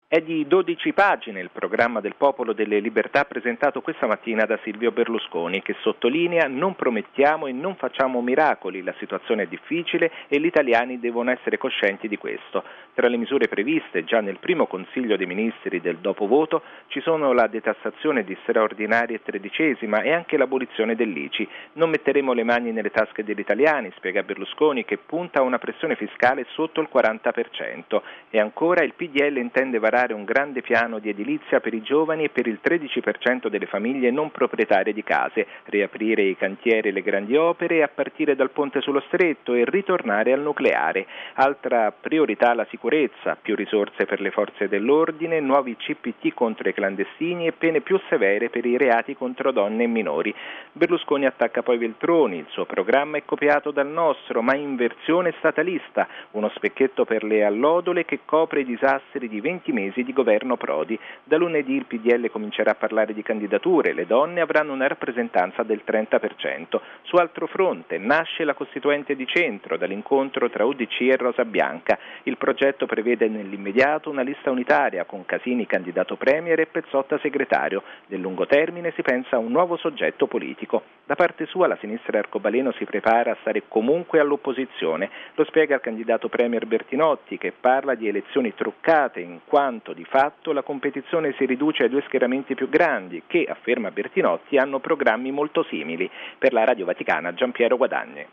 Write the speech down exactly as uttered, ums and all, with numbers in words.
È di dodici pagine il programma del Popolo delle Libertà presentato questa mattina da Silvio Berlusconi, che sottolinea: non promettiamo e non facciamo miracoli, la situazione è difficile e gli italiani devono essere coscienti di questo. Tra le misure previste già nel primo Consiglio dei Ministri del dopovoto ci sono la detassazione di straordinarie tredicesima e anche l'abolizione dell'I C I. Non metteremo le mani nelle tasche degli italiani, spiega Berlusconi, che punta a una pressione fiscale sotto il quaranta per cento. E ancora il P D L intende varare un grande piano di edilizia per i giovani e per il tredici per cento delle famiglie non proprietarie di case, riaprire i cantieri e le grandi opere a partire dal ponte sullo stretto e ritornare al nucleare. Altra priorità la sicurezza, più risorse per le forze dell'ordine, nuovi C P T contro i clandestini e pene più severe per i reati contro donne e minori. Berlusconi attacca poi Veltroni, il suo programma è copiato dal nostro, ma in versione statalista, uno specchietto per le allodole che copre i disastri di venti mesi di governo Prodi. Da lunedì il P D L comincerà a parlare di candidature, le donne avranno una rappresentanza del trenta per cento. Su altro fronte nasce la Costituente di Centro dall'incontro tra U D C e Rosa Bianca. Il progetto prevede nell'immediato una lista unitaria con Casini candidato premier e Pezzotta segretario. Nel lungo termine si pensa a un nuovo soggetto politico. Da parte sua la sinistra arcobaleno si prepara a stare comunque all'opposizione. Lo spiega il candidato premier Bertinotti, che parla di elezioni truccate in quanto di fatto la competizione si riduce ai due schieramenti più grandi che, afferma Bertinotti, hanno programmi molto simili. Per la Radio Vaticana, Giampiero Guadagni.